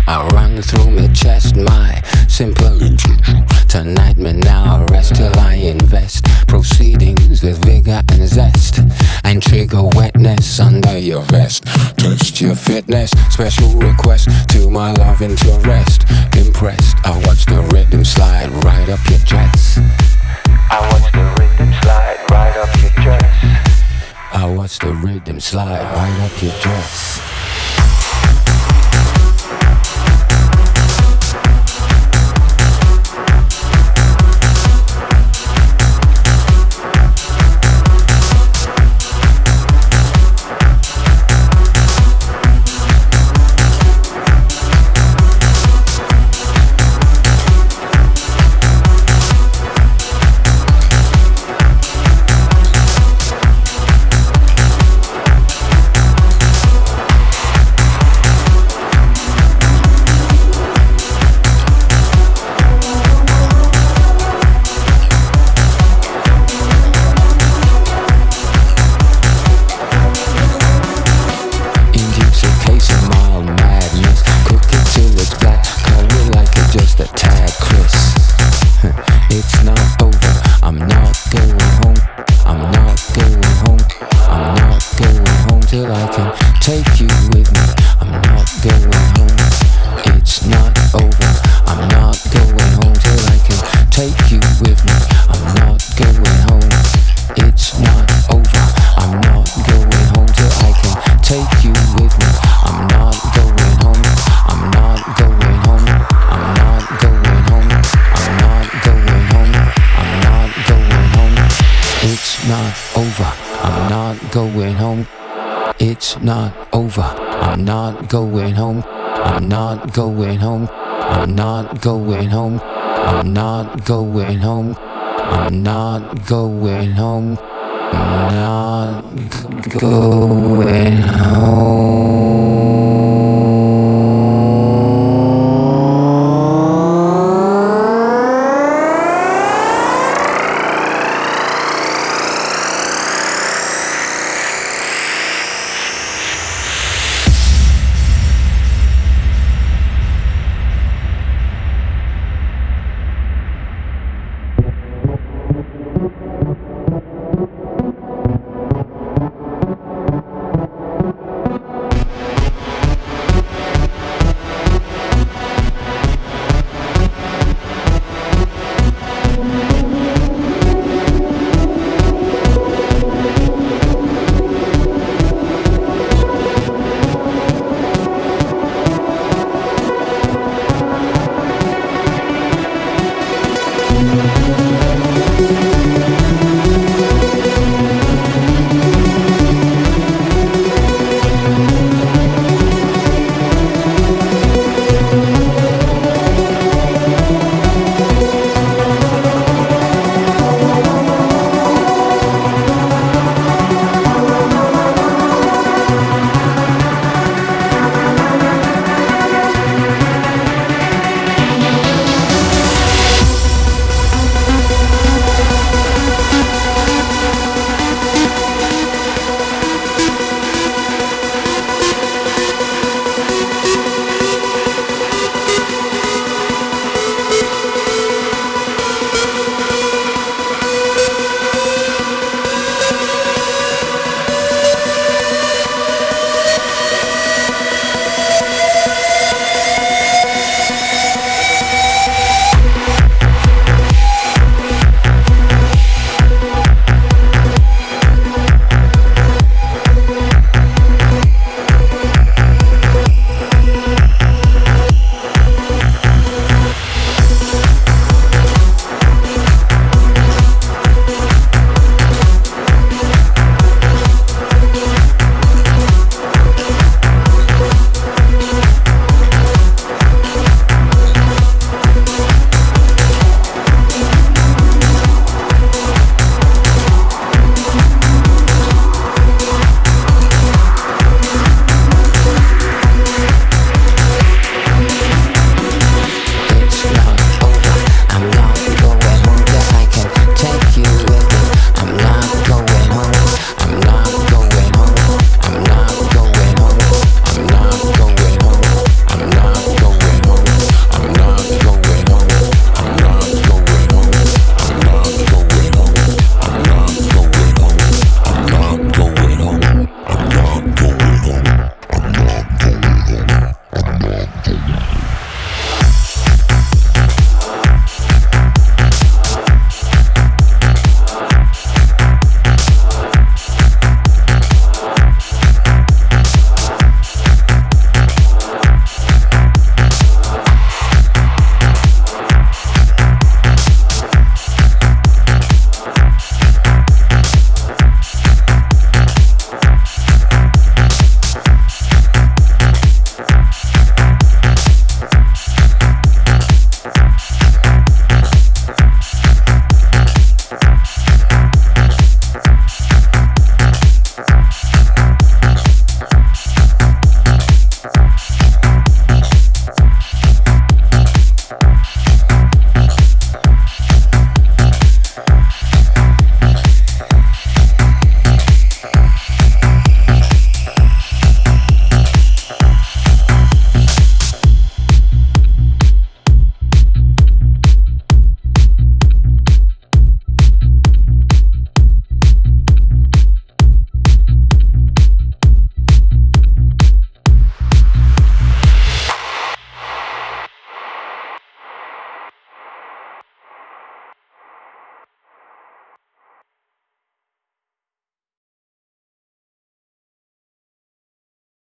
I run through my chest, my simple intention. Tonight me now rest till I invest proceedings with vigor and zest, and trigger wetness under your vest. Test your fitness, special request to my love interest. Impressed, I watch the rhythm slide right up your dress. I watch the rhythm slide right up your dress. I watch the rhythm slide right up your dress. Just a tad crisp. It's not over, I'm not going home. I'm not going home. I'm not going home till I can take you with me. I'm not going home. It's not over, I'm not going home till I can take you with me. I'm not going home. It's not over, I'm not going home till I can take you with me. I'm not going home. I'm not going home. I'm not going home. I'm not going home. I'm not going home. It's not over. I'm not going home. It's not over. I'm not going home. I'm not going home. I'm not going home. I'm not going home. I'm not going home. I'm not going home.